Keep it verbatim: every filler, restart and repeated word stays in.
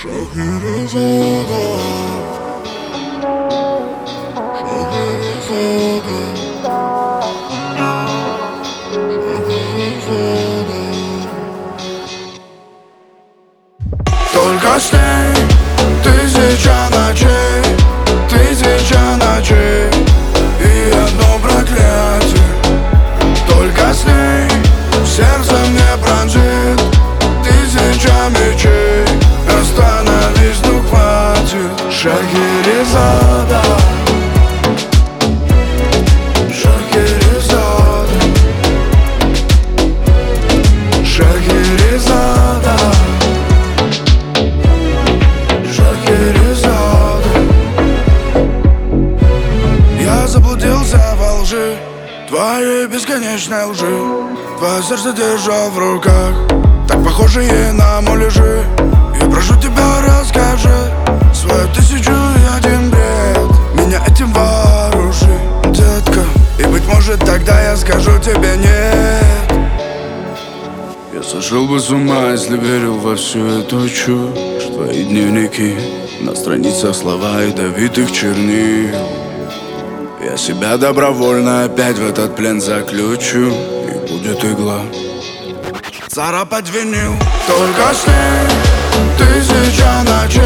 Шахерезада, Шахерезада, Шахерезада. Только с ней тысяча ночей, тысяча ночей и одно проклятие. Только с ней сердце мне пронзит тысяча мечей. Остановись, ну хватит. Шахерезада, Шахерезада, Шахерезада, Шахерезада. Я заблудился во лжи, твоей бесконечной лжи. Твое сердце держал в руках, так похожие на муляжи. Я прошу тебя, расскажи свою тысячу и один бред. Меня этим вооружи, детка, и быть может тогда я скажу тебе нет. Я сошел бы с ума, если верил во всю эту чушь. Твои дневники, на страницах слова ядовитых чернил. Я себя добровольно опять в этот плен заключу, и будет игла царапать винил. Только с ней тысяча ночей.